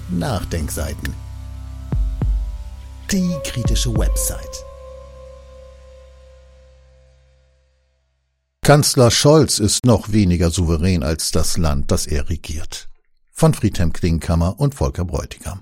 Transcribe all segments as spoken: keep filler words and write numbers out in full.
Nachdenkseiten. Die kritische Website. Kanzler Scholz ist noch weniger souverän als das Land, das er regiert. Von Friedhelm Klinkhammer und Volker Bräutigam.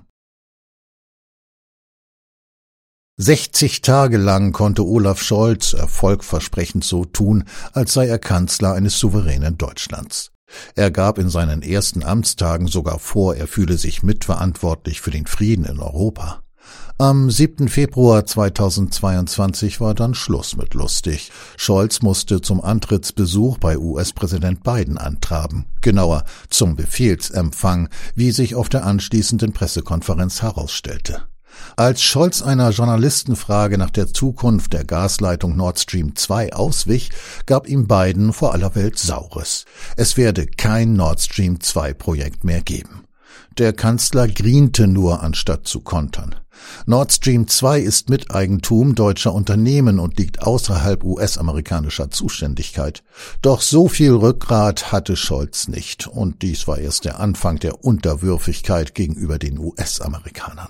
sechzig Tage lang konnte Olaf Scholz erfolgversprechend so tun, als sei er Kanzler eines souveränen Deutschlands. Er gab in seinen ersten Amtstagen sogar vor, er fühle sich mitverantwortlich für den Frieden in Europa. Am siebten Februar zweitausendzweiundzwanzig war dann Schluss mit lustig. Scholz musste zum Antrittsbesuch bei U S-Präsident Biden antraben, genauer zum Befehlsempfang, wie sich auf der anschließenden Pressekonferenz herausstellte. Als Scholz einer Journalistenfrage nach der Zukunft der Gasleitung Nord Stream zwei auswich, gab ihm Biden vor aller Welt Saures. Es werde kein Nord Stream zwei Projekt mehr geben. Der Kanzler griente nur, anstatt zu kontern. Nord Stream zwei ist Miteigentum deutscher Unternehmen und liegt außerhalb U S-amerikanischer Zuständigkeit. Doch so viel Rückgrat hatte Scholz nicht, und dies war erst der Anfang der Unterwürfigkeit gegenüber den U S-Amerikanern.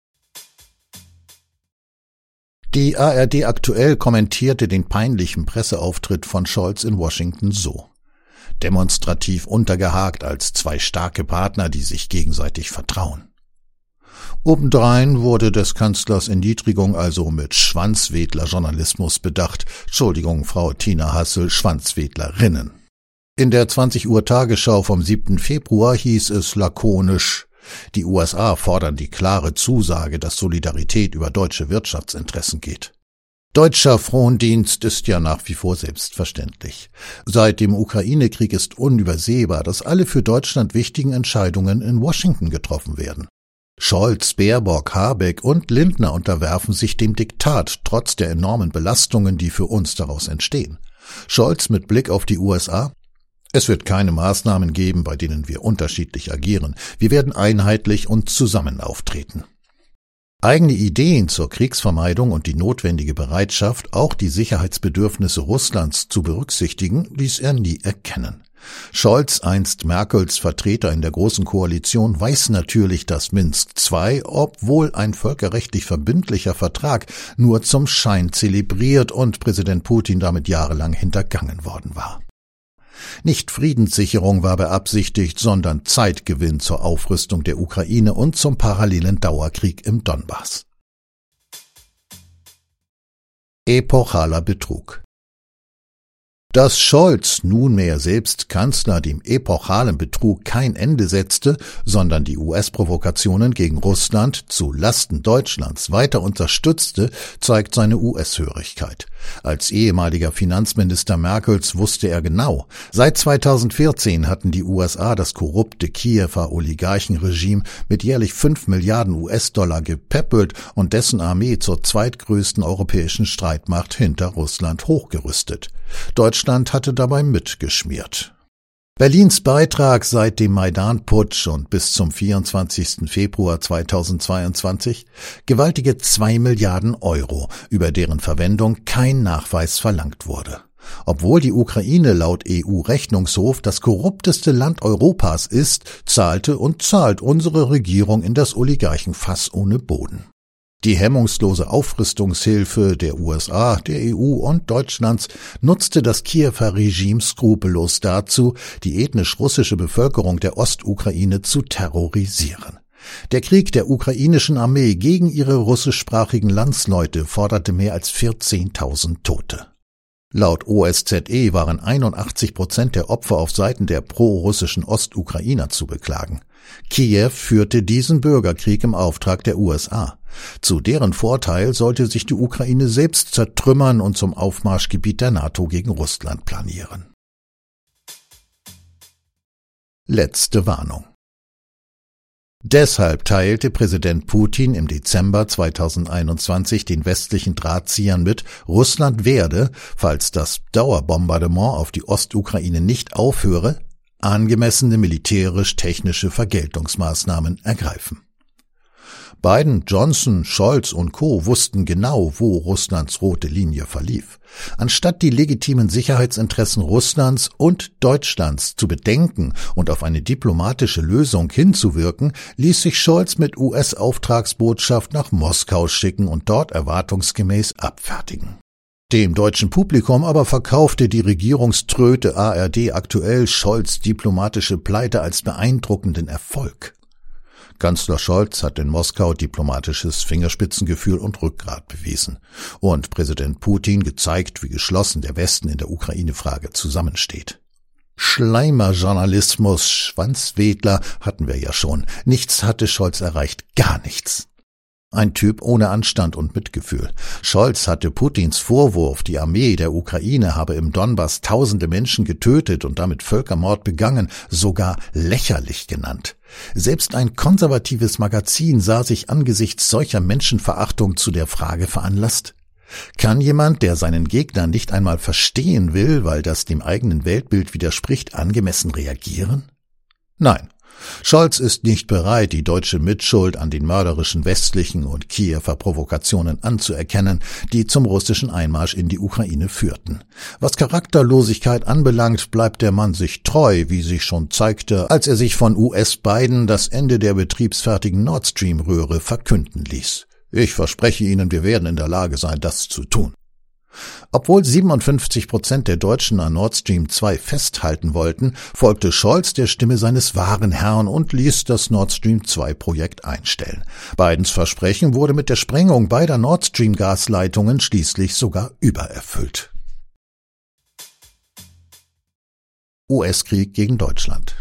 Die A R D Aktuell kommentierte den peinlichen Presseauftritt von Scholz in Washington so: Demonstrativ untergehakt als zwei starke Partner, die sich gegenseitig vertrauen. Obendrein wurde des Kanzlers Erniedrigung also mit Schwanzwedler-Journalismus bedacht. Entschuldigung, Frau Tina Hassel, Schwanzwedlerinnen. In der zwanzig Uhr Tagesschau vom siebten Februar hieß es lakonisch: Die U S A fordern die klare Zusage, dass Solidarität über deutsche Wirtschaftsinteressen geht. Deutscher Frondienst ist ja nach wie vor selbstverständlich. Seit dem Ukraine-Krieg ist unübersehbar, dass alle für Deutschland wichtigen Entscheidungen in Washington getroffen werden. Scholz, Baerbock, Habeck und Lindner unterwerfen sich dem Diktat, trotz der enormen Belastungen, die für uns daraus entstehen. Scholz mit Blick auf die U S A: Es wird keine Maßnahmen geben, bei denen wir unterschiedlich agieren. Wir werden einheitlich und zusammen auftreten. Eigene Ideen zur Kriegsvermeidung und die notwendige Bereitschaft, auch die Sicherheitsbedürfnisse Russlands zu berücksichtigen, ließ er nie erkennen. Scholz, einst Merkels Vertreter in der Großen Koalition, weiß natürlich, dass Minsk zwei, obwohl ein völkerrechtlich verbindlicher Vertrag, nur zum Schein zelebriert und Präsident Putin damit jahrelang hintergangen worden war. Nicht Friedenssicherung war beabsichtigt, sondern Zeitgewinn zur Aufrüstung der Ukraine und zum parallelen Dauerkrieg im Donbass. Epochaler Betrug. Dass Scholz, nunmehr selbst Kanzler, dem epochalen Betrug kein Ende setzte, sondern die U S-Provokationen gegen Russland zu Lasten Deutschlands weiter unterstützte, zeigt seine U S-Hörigkeit. Als ehemaliger Finanzminister Merkels wusste er genau: Seit zweitausendvierzehn hatten die U S A das korrupte Kiewer Oligarchenregime mit jährlich fünf Milliarden U S-Dollar gepäppelt und dessen Armee zur zweitgrößten europäischen Streitmacht hinter Russland hochgerüstet. Deutschland hatte dabei mitgeschmiert. Berlins Beitrag seit dem Maidan-Putsch und bis zum vierundzwanzigsten Februar zweitausendzweiundzwanzig: gewaltige zwei Milliarden Euro, über deren Verwendung kein Nachweis verlangt wurde. Obwohl die Ukraine laut E U-Rechnungshof das korrupteste Land Europas ist, zahlte und zahlt unsere Regierung in das Oligarchenfass ohne Boden. Die hemmungslose Aufrüstungshilfe der U S A, der E U und Deutschlands nutzte das Kiewer Regime skrupellos dazu, die ethnisch russische Bevölkerung der Ostukraine zu terrorisieren. Der Krieg der ukrainischen Armee gegen ihre russischsprachigen Landsleute forderte mehr als vierzehntausend Tote. Laut O S Z E waren einundachtzig Prozent der Opfer auf Seiten der pro-russischen Ostukrainer zu beklagen. Kiew führte diesen Bürgerkrieg im Auftrag der U S A. Zu deren Vorteil sollte sich die Ukraine selbst zertrümmern und zum Aufmarschgebiet der NATO gegen Russland planieren. Letzte Warnung. Deshalb teilte Präsident Putin im Dezember zweitausendeinundzwanzig den westlichen Drahtziehern mit, Russland werde, falls das Dauerbombardement auf die Ostukraine nicht aufhöre, angemessene militärisch-technische Vergeltungsmaßnahmen ergreifen. Biden, Johnson, Scholz und Co. wussten genau, wo Russlands rote Linie verlief. Anstatt die legitimen Sicherheitsinteressen Russlands und Deutschlands zu bedenken und auf eine diplomatische Lösung hinzuwirken, ließ sich Scholz mit U S-Auftragsbotschaft nach Moskau schicken und dort erwartungsgemäß abfertigen. Dem deutschen Publikum aber verkaufte die Regierungströte A R D aktuell Scholz' diplomatische Pleite als beeindruckenden Erfolg. Kanzler Scholz hat in Moskau diplomatisches Fingerspitzengefühl und Rückgrat bewiesen und Präsident Putin gezeigt, wie geschlossen der Westen in der Ukraine-Frage zusammensteht. Schleimerjournalismus, Schwanzwedler hatten wir ja schon. Nichts hatte Scholz erreicht, gar nichts. Ein Typ ohne Anstand und Mitgefühl. Scholz hatte Putins Vorwurf, die Armee der Ukraine habe im Donbass tausende Menschen getötet und damit Völkermord begangen, sogar lächerlich genannt. Selbst ein konservatives Magazin sah sich angesichts solcher Menschenverachtung zu der Frage veranlasst: Kann jemand, der seinen Gegner nicht einmal verstehen will, weil das dem eigenen Weltbild widerspricht, angemessen reagieren? Nein. Scholz ist nicht bereit, die deutsche Mitschuld an den mörderischen westlichen und Kiewer Provokationen anzuerkennen, die zum russischen Einmarsch in die Ukraine führten. Was Charakterlosigkeit anbelangt, bleibt der Mann sich treu, wie sich schon zeigte, als er sich von U S-Biden das Ende der betriebsfertigen Nord Stream-Röhre verkünden ließ. Ich verspreche Ihnen, wir werden in der Lage sein, das zu tun. Obwohl siebenundfünfzig Prozent der Deutschen an Nord Stream zwei festhalten wollten, folgte Scholz der Stimme seines wahren Herrn und ließ das Nord Stream zwei Projekt einstellen. Bidens Versprechen wurde mit der Sprengung beider Nord Stream Gasleitungen schließlich sogar übererfüllt. U S-Krieg gegen Deutschland.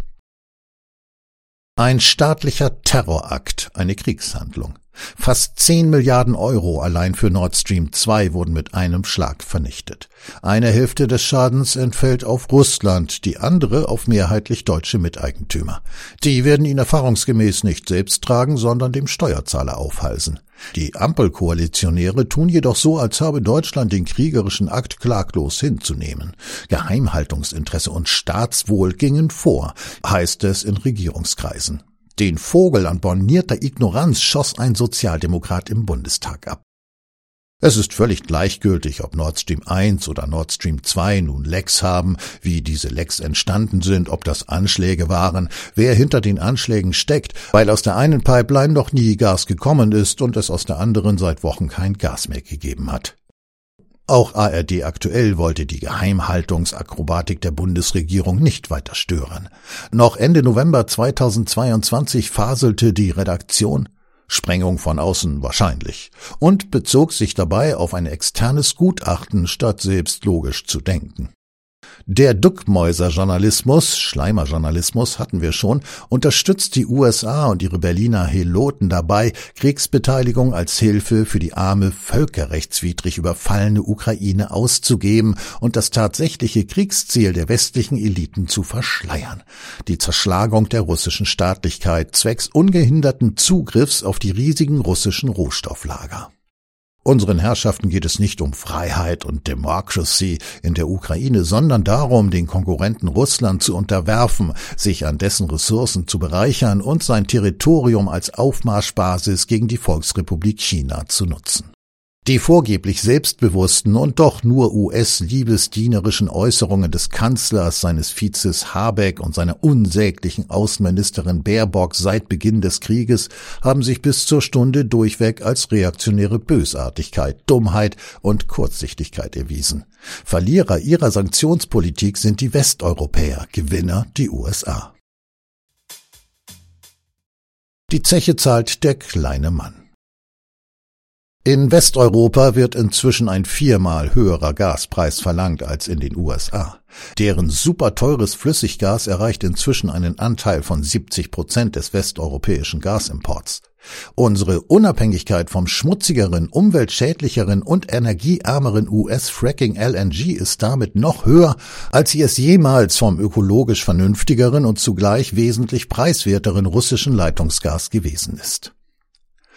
Ein staatlicher Terrorakt, eine Kriegshandlung. Fast zehn Milliarden Euro allein für Nord Stream zwei wurden mit einem Schlag vernichtet. Eine Hälfte des Schadens entfällt auf Russland, die andere auf mehrheitlich deutsche Miteigentümer. Die werden ihn erfahrungsgemäß nicht selbst tragen, sondern dem Steuerzahler aufhalsen. Die Ampelkoalitionäre tun jedoch so, als habe Deutschland den kriegerischen Akt klaglos hinzunehmen. Geheimhaltungsinteresse und Staatswohl gingen vor, heißt es in Regierungskreisen. Den Vogel an bornierter Ignoranz schoss ein Sozialdemokrat im Bundestag ab. Es ist völlig gleichgültig, ob Nord Stream eins oder Nord Stream zwei nun Lecks haben, wie diese Lecks entstanden sind, ob das Anschläge waren, wer hinter den Anschlägen steckt, weil aus der einen Pipeline noch nie Gas gekommen ist und es aus der anderen seit Wochen kein Gas mehr gegeben hat. Auch A R D aktuell wollte die Geheimhaltungsakrobatik der Bundesregierung nicht weiter stören. Noch Ende November zweitausendzweiundzwanzig faselte die Redaktion Sprengung von außen wahrscheinlich und bezog sich dabei auf ein externes Gutachten, statt selbst logisch zu denken. Der Duckmäuser-Journalismus, Schleimerjournalismus hatten wir schon, unterstützt die U S A und ihre Berliner Heloten dabei, Kriegsbeteiligung als Hilfe für die arme, völkerrechtswidrig überfallene Ukraine auszugeben und das tatsächliche Kriegsziel der westlichen Eliten zu verschleiern: die Zerschlagung der russischen Staatlichkeit zwecks ungehinderten Zugriffs auf die riesigen russischen Rohstofflager. Unseren Herrschaften geht es nicht um Freiheit und Democracy in der Ukraine, sondern darum, den Konkurrenten Russland zu unterwerfen, sich an dessen Ressourcen zu bereichern und sein Territorium als Aufmarschbasis gegen die Volksrepublik China zu nutzen. Die vorgeblich selbstbewussten und doch nur U S-liebesdienerischen Äußerungen des Kanzlers, seines Vizes Habeck und seiner unsäglichen Außenministerin Baerbock seit Beginn des Krieges haben sich bis zur Stunde durchweg als reaktionäre Bösartigkeit, Dummheit und Kurzsichtigkeit erwiesen. Verlierer ihrer Sanktionspolitik sind die Westeuropäer, Gewinner die U S A. Die Zeche zahlt der kleine Mann. In Westeuropa wird inzwischen ein viermal höherer Gaspreis verlangt als in den U S A. Deren superteures Flüssiggas erreicht inzwischen einen Anteil von siebzig Prozent des westeuropäischen Gasimports. Unsere Unabhängigkeit vom schmutzigeren, umweltschädlicheren und energieärmeren U S-Fracking L N G ist damit noch höher, als sie es jemals vom ökologisch vernünftigeren und zugleich wesentlich preiswerteren russischen Leitungsgas gewesen ist.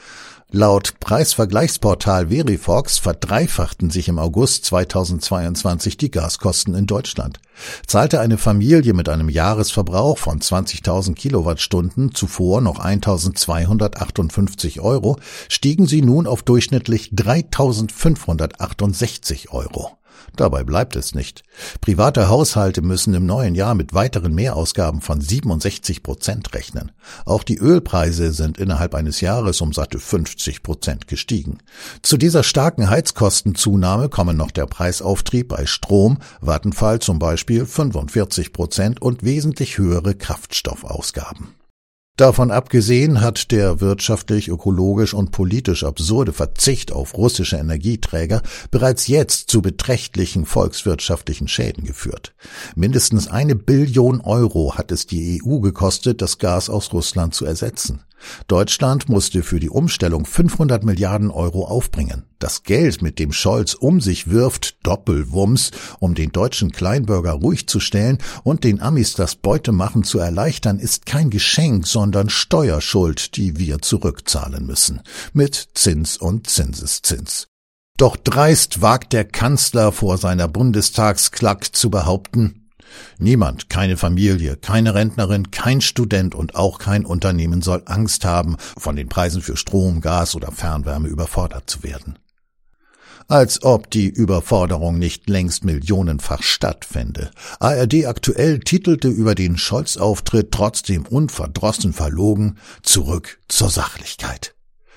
Laut Preisvergleichsportal Verifox verdreifachten sich im August zweitausendzweiundzwanzig die Gaskosten in Deutschland. Zahlte eine Familie mit einem Jahresverbrauch von zwanzigtausend Kilowattstunden zuvor noch eintausendzweihundertachtundfünfzig Euro, stiegen sie nun auf durchschnittlich dreitausendfünfhundertachtundsechzig Euro. Dabei bleibt es nicht. Private Haushalte müssen im neuen Jahr mit weiteren Mehrausgaben von siebenundsechzig Prozent rechnen. Auch die Ölpreise sind innerhalb eines Jahres um satte fünfzig Prozent gestiegen. Zu dieser starken Heizkostenzunahme kommen noch der Preisauftrieb bei Strom, Vattenfall zum Beispiel fünfundvierzig Prozent und wesentlich höhere Kraftstoffausgaben. Davon abgesehen hat der wirtschaftlich, ökologisch und politisch absurde Verzicht auf russische Energieträger bereits jetzt zu beträchtlichen volkswirtschaftlichen Schäden geführt. Mindestens eine Billion Euro hat es die E U gekostet, das Gas aus Russland zu ersetzen. Deutschland musste für die Umstellung fünfhundert Milliarden Euro aufbringen. Das Geld, mit dem Scholz um sich wirft, Doppelwumms, um den deutschen Kleinbürger ruhig zu stellen und den Amis das Beutemachen zu erleichtern, ist kein Geschenk, sondern Steuerschuld, die wir zurückzahlen müssen. Mit Zins und Zinseszins. Doch dreist wagt der Kanzler vor seiner Bundestagsklack zu behaupten: Niemand, keine Familie, keine Rentnerin, kein Student und auch kein Unternehmen soll Angst haben, von den Preisen für Strom, Gas oder Fernwärme überfordert zu werden. Als ob die Überforderung nicht längst millionenfach stattfände. A R D Aktuell titelte über den Scholz-Auftritt trotzdem unverdrossen verlogen: Zurück zur Sachlichkeit.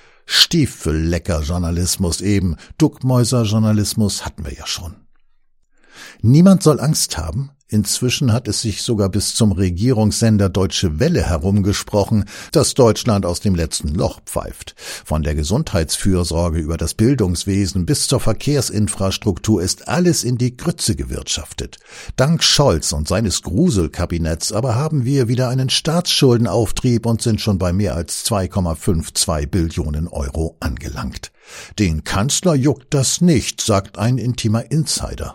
Stiefellecker-Journalismus eben, Duckmäuser-Journalismus hatten wir ja schon. Niemand soll Angst haben. Inzwischen hat es sich sogar bis zum Regierungssender Deutsche Welle herumgesprochen, dass Deutschland aus dem letzten Loch pfeift. Von der Gesundheitsfürsorge über das Bildungswesen bis zur Verkehrsinfrastruktur ist alles in die Grütze gewirtschaftet. Dank Scholz und seines Gruselkabinetts aber haben wir wieder einen Staatsschuldenauftrieb und sind schon bei mehr als zwei Komma zweiundfünfzig Billionen Euro angelangt. Den Kanzler juckt das nicht, sagt ein intimer Insider.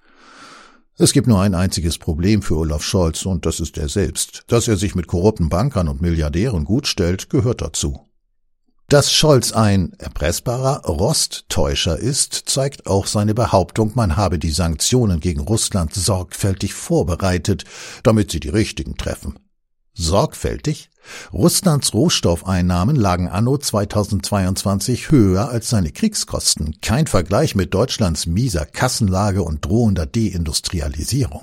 Es gibt nur ein einziges Problem für Olaf Scholz, und das ist er selbst. Dass er sich mit korrupten Bankern und Milliardären gut stellt, gehört dazu. Dass Scholz ein erpressbarer Rosttäuscher ist, zeigt auch seine Behauptung, man habe die Sanktionen gegen Russland sorgfältig vorbereitet, damit sie die richtigen treffen. Sorgfältig? Russlands Rohstoffeinnahmen lagen anno zweitausendzweiundzwanzig höher als seine Kriegskosten. Kein Vergleich mit Deutschlands mieser Kassenlage und drohender Deindustrialisierung.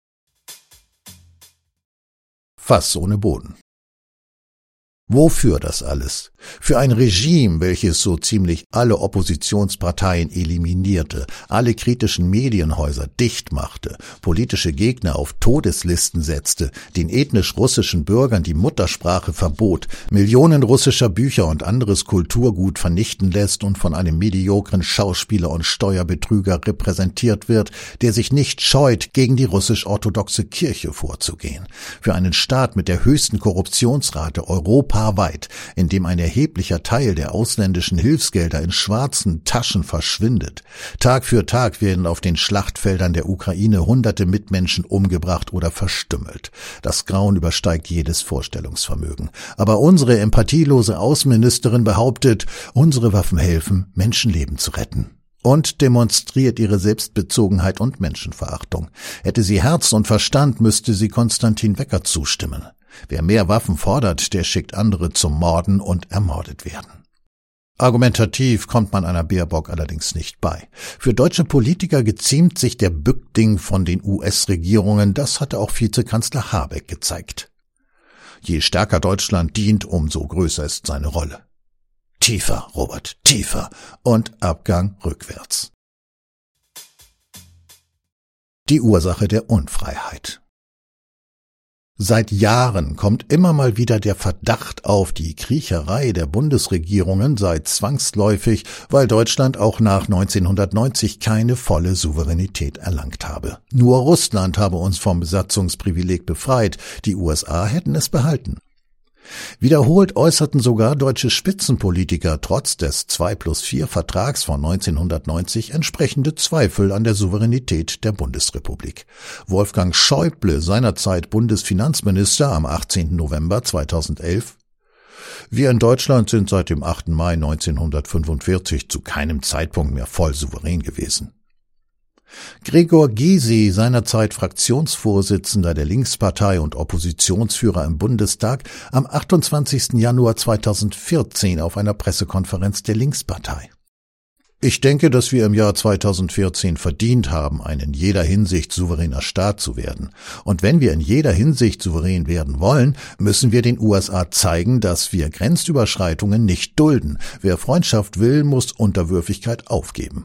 Fass ohne Boden. Wofür das alles? Für ein Regime, welches so ziemlich alle Oppositionsparteien eliminierte, alle kritischen Medienhäuser dicht machte, politische Gegner auf Todeslisten setzte, den ethnisch russischen Bürgern die Muttersprache verbot, Millionen russischer Bücher und anderes Kulturgut vernichten lässt und von einem mediokren Schauspieler und Steuerbetrüger repräsentiert wird, der sich nicht scheut, gegen die russisch-orthodoxe Kirche vorzugehen. Für einen Staat mit der höchsten Korruptionsrate Europas weit, in dem ein erheblicher Teil der ausländischen Hilfsgelder in schwarzen Taschen verschwindet. Tag für Tag werden auf den Schlachtfeldern der Ukraine hunderte Mitmenschen umgebracht oder verstümmelt. Das Grauen übersteigt jedes Vorstellungsvermögen. Aber unsere empathielose Außenministerin behauptet, unsere Waffen helfen, Menschenleben zu retten. Und demonstriert ihre Selbstbezogenheit und Menschenverachtung. Hätte sie Herz und Verstand, müsste sie Konstantin Wecker zustimmen. Wer mehr Waffen fordert, der schickt andere zum Morden und ermordet werden. Argumentativ kommt man einer Baerbock allerdings nicht bei. Für deutsche Politiker geziemt sich der Bückding von den U S-Regierungen, das hatte auch Vizekanzler Habeck gezeigt. Je stärker Deutschland dient, umso größer ist seine Rolle. Tiefer, Robert, tiefer und Abgang rückwärts. Die Ursache der Unfreiheit. Seit Jahren kommt immer mal wieder der Verdacht auf, die Kriecherei der Bundesregierungen sei zwangsläufig, weil Deutschland auch nach neunzehnhundertneunzig keine volle Souveränität erlangt habe. Nur Russland habe uns vom Besatzungsprivileg befreit, die U S A hätten es behalten. Wiederholt äußerten sogar deutsche Spitzenpolitiker trotz des zwei plus vier Vertrags von neunzehnhundertneunzig entsprechende Zweifel an der Souveränität der Bundesrepublik. Wolfgang Schäuble, seinerzeit Bundesfinanzminister, am achtzehnten November zweitausendelf: Wir in Deutschland sind seit dem achten Mai neunzehnhundertfünfundvierzig zu keinem Zeitpunkt mehr voll souverän gewesen. Gregor Gysi, seinerzeit Fraktionsvorsitzender der Linkspartei und Oppositionsführer im Bundestag, am achtundzwanzigsten Januar zweitausendvierzehn auf einer Pressekonferenz der Linkspartei. Ich denke, dass wir im Jahr zweitausendvierzehn verdient haben, ein in jeder Hinsicht souveräner Staat zu werden. Und wenn wir in jeder Hinsicht souverän werden wollen, müssen wir den U S A zeigen, dass wir Grenzüberschreitungen nicht dulden. Wer Freundschaft will, muss Unterwürfigkeit aufgeben.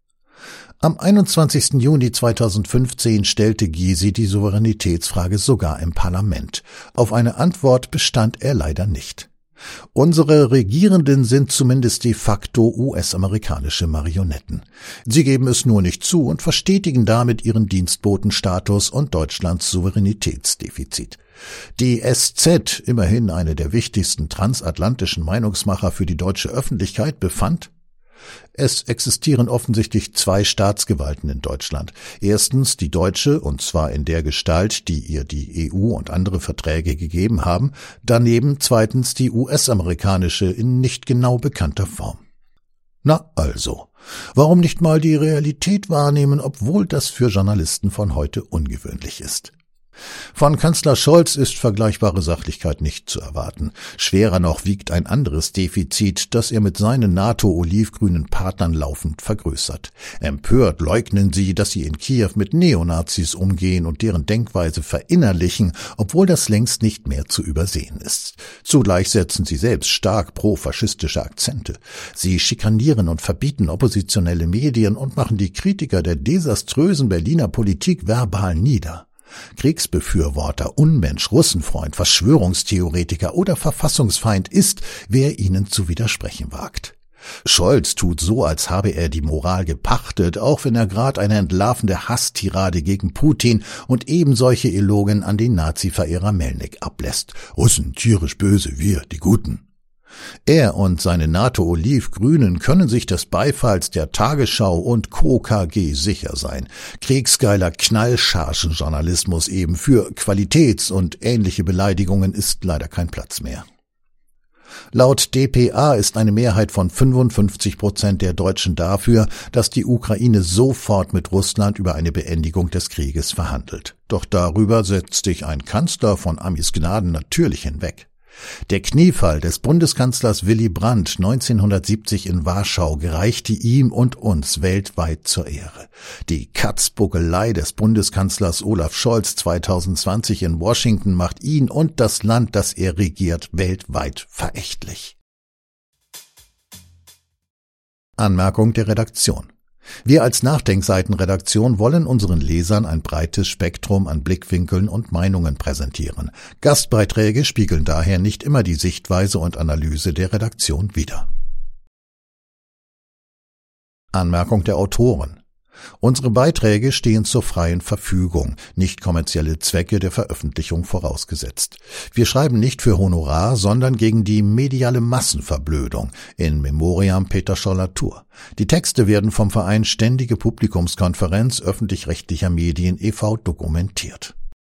Am einundzwanzigsten Juni zweitausendfünfzehn stellte Gysi die Souveränitätsfrage sogar im Parlament. Auf eine Antwort bestand er leider nicht. Unsere Regierenden sind zumindest de facto U S-amerikanische Marionetten. Sie geben es nur nicht zu und verstetigen damit ihren Dienstbotenstatus und Deutschlands Souveränitätsdefizit. Die S Z, immerhin eine der wichtigsten transatlantischen Meinungsmacher für die deutsche Öffentlichkeit, befand: Es existieren offensichtlich zwei Staatsgewalten in Deutschland. Erstens die deutsche, und zwar in der Gestalt, die ihr die E U und andere Verträge gegeben haben, daneben zweitens die U S-amerikanische in nicht genau bekannter Form. Na also, warum nicht mal die Realität wahrnehmen, obwohl das für Journalisten von heute ungewöhnlich ist? Von Kanzler Scholz ist vergleichbare Sachlichkeit nicht zu erwarten. Schwerer noch wiegt ein anderes Defizit, das er mit seinen NATO-olivgrünen Partnern laufend vergrößert. Empört leugnen sie, dass sie in Kiew mit Neonazis umgehen und deren Denkweise verinnerlichen, obwohl das längst nicht mehr zu übersehen ist. Zugleich setzen sie selbst stark pro-faschistische Akzente. Sie schikanieren und verbieten oppositionelle Medien und machen die Kritiker der desaströsen Berliner Politik verbal nieder. Kriegsbefürworter, Unmensch, Russenfreund, Verschwörungstheoretiker oder Verfassungsfeind ist, wer ihnen zu widersprechen wagt. Scholz tut so, als habe er die Moral gepachtet, auch wenn er gerade eine entlarvende Hasstirade gegen Putin und ebensolche Elogen an den Nazi-Verehrer Melnik ablässt. Russen, tierisch böse, wir, die Guten. Er und seine NATO-Olivgrünen können sich des Beifalls der Tagesschau und Co. K G sicher sein. Kriegsgeiler Knallchargenjournalismus eben für Qualitäts- und ähnliche Beleidigungen ist leider kein Platz mehr. Laut D P A ist eine Mehrheit von fünfundfünfzig Prozent der Deutschen dafür, dass die Ukraine sofort mit Russland über eine Beendigung des Krieges verhandelt. Doch darüber setzt sich ein Kanzler von Amis Gnaden natürlich hinweg. Der Kniefall des Bundeskanzlers Willy Brandt neunzehnhundertsiebzig in Warschau gereichte ihm und uns weltweit zur Ehre. Die Katzbuckelei des Bundeskanzlers Olaf Scholz zweitausendzwanzig in Washington macht ihn und das Land, das er regiert, weltweit verächtlich. Anmerkung der Redaktion: Wir als Nachdenkseitenredaktion wollen unseren Lesern ein breites Spektrum an Blickwinkeln und Meinungen präsentieren. Gastbeiträge spiegeln daher nicht immer die Sichtweise und Analyse der Redaktion wider. Anmerkung der Autoren: Unsere Beiträge stehen zur freien Verfügung, nicht kommerzielle Zwecke der Veröffentlichung vorausgesetzt. Wir schreiben nicht für Honorar, sondern gegen die mediale Massenverblödung, in Memoriam Peter Scholler-Thur. Die Texte werden vom Verein Ständige Publikumskonferenz öffentlich-rechtlicher Medien e V dokumentiert.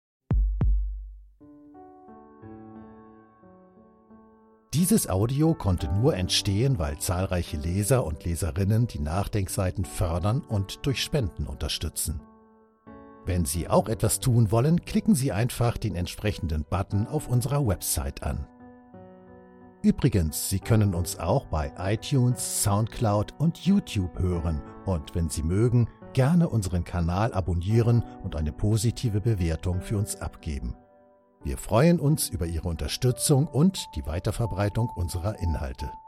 Dieses Audio konnte nur entstehen, weil zahlreiche Leser und Leserinnen die Nachdenkseiten fördern und durch Spenden unterstützen. Wenn Sie auch etwas tun wollen, klicken Sie einfach den entsprechenden Button auf unserer Website an. Übrigens, Sie können uns auch bei iTunes, Soundcloud und YouTube hören und, wenn Sie mögen, gerne unseren Kanal abonnieren und eine positive Bewertung für uns abgeben. Wir freuen uns über Ihre Unterstützung und die Weiterverbreitung unserer Inhalte.